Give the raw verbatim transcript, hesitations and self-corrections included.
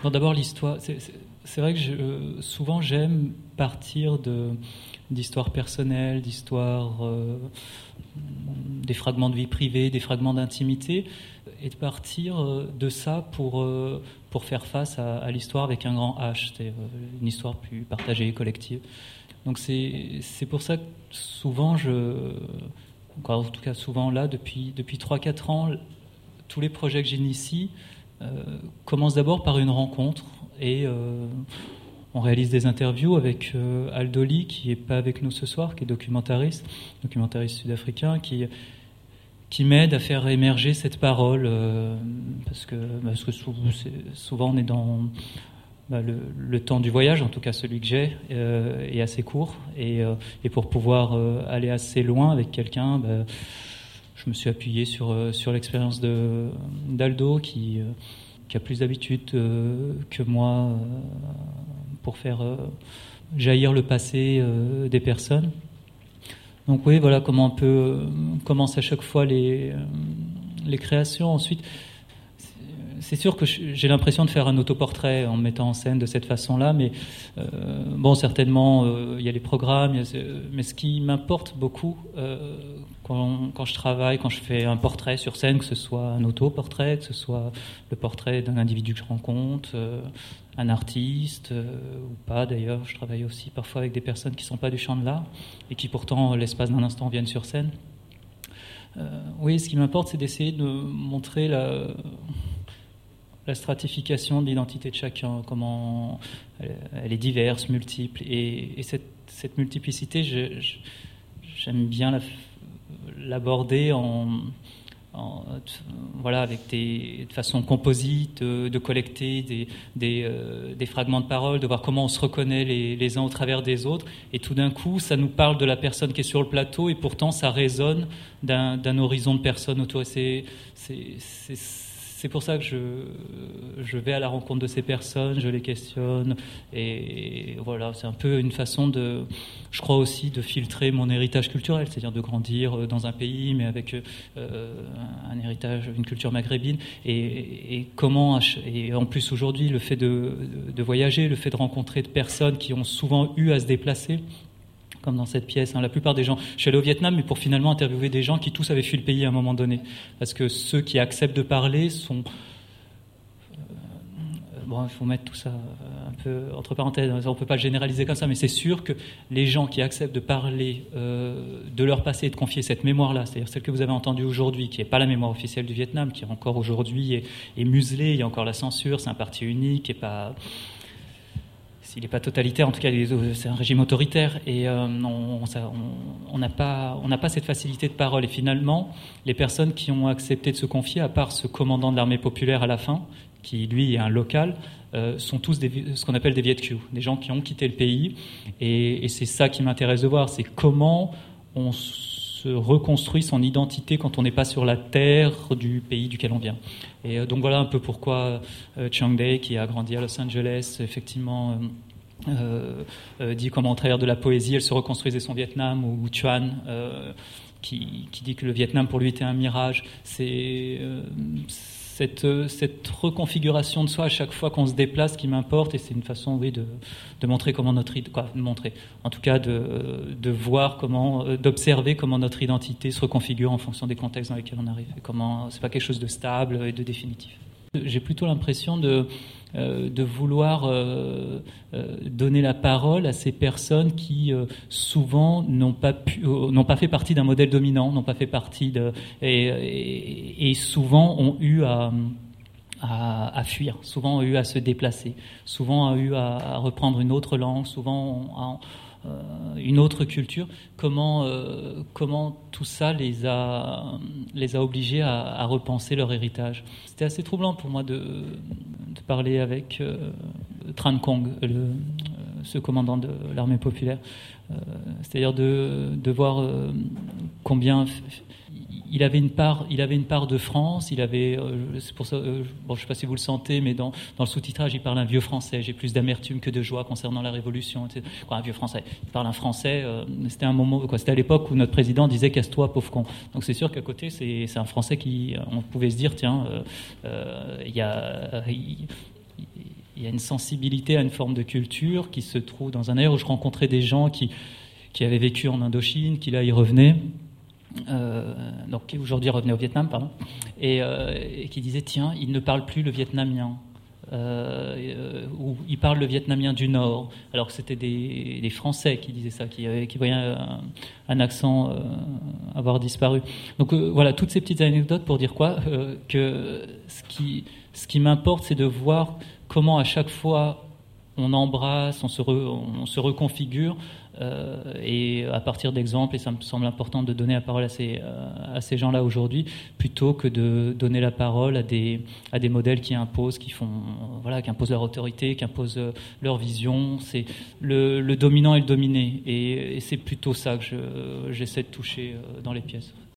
Bon, d'abord, l'histoire. C'est, c'est, c'est vrai que je, euh, souvent, j'aime partir de, d'histoires personnelles, d'histoires, euh, des fragments de vie privée, des fragments d'intimité, et de partir euh, de ça pour, euh, pour faire face à, à l'histoire avec un grand H, c'est euh, une histoire plus partagée, collective. Donc, c'est, c'est pour ça que souvent, je, en tout cas souvent là, depuis, depuis trois quatre ans, tous les projets que j'initie euh, commencent d'abord par une rencontre et euh, on réalise des interviews avec euh, Aldoli, qui n'est pas avec nous ce soir, qui est documentariste, documentariste sud-africain, qui, qui m'aide à faire émerger cette parole, euh, parce que, parce que souvent on est dans bah, le, le temps du voyage, en tout cas celui que j'ai, euh, est assez court, et, euh, et pour pouvoir euh, aller assez loin avec quelqu'un, bah, je me suis appuyé sur, sur l'expérience de, d'Aldo, qui, qui a plus d'habitude euh, que moi euh, pour faire euh, jaillir le passé euh, des personnes. Donc oui, voilà comment on peut commence à chaque fois les, les créations. Ensuite, c'est sûr que j'ai l'impression de faire un autoportrait en me mettant en scène de cette façon-là, mais euh, bon, certainement, euh, il y a les programmes, il y a, mais ce qui m'importe beaucoup euh, quand, quand je travaille, quand je fais un portrait sur scène, que ce soit un autoportrait, que ce soit le portrait d'un individu que je rencontre, euh, un artiste, euh, ou pas d'ailleurs, je travaille aussi parfois avec des personnes qui ne sont pas du champ de l'art, et qui pourtant, l'espace d'un instant, viennent sur scène. Euh, oui, ce qui m'importe, c'est d'essayer de montrer la... la stratification de l'identité de chacun, comment elle, elle est diverse, multiple, et, et cette, cette multiplicité, je, je, j'aime bien la, l'aborder en, en, voilà, avec des, de façon composite, de, de collecter des, des, euh, des fragments de parole, de voir comment on se reconnaît les, les uns au travers des autres, et tout d'un coup, ça nous parle de la personne qui est sur le plateau, et pourtant, ça résonne d'un, d'un horizon de personnes autour. Et c'est, c'est, c'est C'est pour ça que je, je vais à la rencontre de ces personnes, je les questionne, et voilà, c'est un peu une façon de, je crois aussi, de filtrer mon héritage culturel, c'est-à-dire de grandir dans un pays, mais avec euh, un héritage, une culture maghrébine, et, et comment, et en plus aujourd'hui, le fait de, de voyager, le fait de rencontrer de personnes qui ont souvent eu à se déplacer, comme dans cette pièce, hein. La plupart des gens... Je suis allé au Vietnam, mais pour finalement interviewer des gens qui tous avaient fui le pays à un moment donné. Parce que ceux qui acceptent de parler sont... Euh, bon, il faut mettre tout ça un peu entre parenthèses, on ne peut pas le généraliser comme ça, mais c'est sûr que les gens qui acceptent de parler euh, de leur passé et de confier cette mémoire-là, c'est-à-dire celle que vous avez entendue aujourd'hui, qui n'est pas la mémoire officielle du Vietnam, qui encore aujourd'hui est, est muselée, il y a encore la censure, c'est un parti unique, et pas... Il n'est pas totalitaire, en tout cas, c'est un régime autoritaire, et euh, on n'a pas, on n'a pas cette facilité de parole. Et finalement, les personnes qui ont accepté de se confier, à part ce commandant de l'armée populaire à la fin, qui lui est un local, euh, sont tous des, ce qu'on appelle des Viet Kieu, des gens qui ont quitté le pays. Et, et c'est ça qui m'intéresse de voir, c'est comment on se reconstruit son identité quand on n'est pas sur la terre du pays duquel on vient. Et euh, donc voilà un peu pourquoi euh, Chiang Dae, qui a grandi à Los Angeles, effectivement... Euh, Euh, euh, dit comment au travers de la poésie elle se reconstruisait son Vietnam, ou Chuan euh, qui, qui dit que le Vietnam pour lui était un mirage. C'est euh, cette, cette reconfiguration de soi à chaque fois qu'on se déplace qui m'importe, et c'est une façon, oui, de, de montrer comment notre quoi, de montrer, en tout cas de, de voir comment, d'observer comment notre identité se reconfigure en fonction des contextes dans lesquels on arrive, et comment c'est pas quelque chose de stable et de définitif. J'ai plutôt l'impression de, euh, de vouloir euh, euh, donner la parole à ces personnes qui euh, souvent n'ont pas pu, euh, n'ont pas fait partie d'un modèle dominant, n'ont pas fait partie de, et, et, et souvent ont eu à, à, à fuir, souvent ont eu à se déplacer, souvent ont eu à, à reprendre une autre langue, souvent ont, Euh, une autre culture. Comment, euh, comment tout ça les a, les a obligés à, à repenser leur héritage. C'était assez troublant pour moi de, de parler avec euh, Tran Kong, le, euh, ce commandant de l'armée populaire. Euh, c'est-à-dire de, de voir euh, combien... Il avait une part, il avait une part de France. Il avait, euh, c'est pour ça, euh, bon, je ne sais pas si vous le sentez, mais dans, dans le sous-titrage, il parle un vieux français. J'ai plus d'amertume que de joie concernant la Révolution. Quoi, un vieux français. Il parle un français. Euh, c'était un moment, quoi. C'était à l'époque où notre président disait casse-toi, pauvre con. Donc c'est sûr qu'à côté, c'est, c'est un français qui, on pouvait se dire, tiens, il euh, euh, y a. Y, Il y a une sensibilité à une forme de culture qui se trouve dans un air où je rencontrais des gens qui, qui avaient vécu en Indochine, qui là y revenaient, euh, donc qui aujourd'hui revenaient au Vietnam, pardon, et, euh, et qui disaient tiens, ils ne parlent plus le vietnamien. Euh, où ils parlent le vietnamien du Nord, alors que c'était des, des Français qui disaient ça, qui, qui voyaient un, un accent euh, avoir disparu. Donc euh, voilà, toutes ces petites anecdotes pour dire quoi euh, que ce qui, ce qui m'importe, c'est de voir comment à chaque fois on embrasse, on se, re, on se reconfigure, euh, et à partir d'exemples, et ça me semble important de donner la parole à ces, à ces gens-là aujourd'hui, plutôt que de donner la parole à des, à des modèles qui imposent, qui font, voilà, qui imposent leur autorité, qui imposent leur vision. C'est le, le dominant et le dominé, et, et c'est plutôt ça que je, j'essaie de toucher dans les pièces.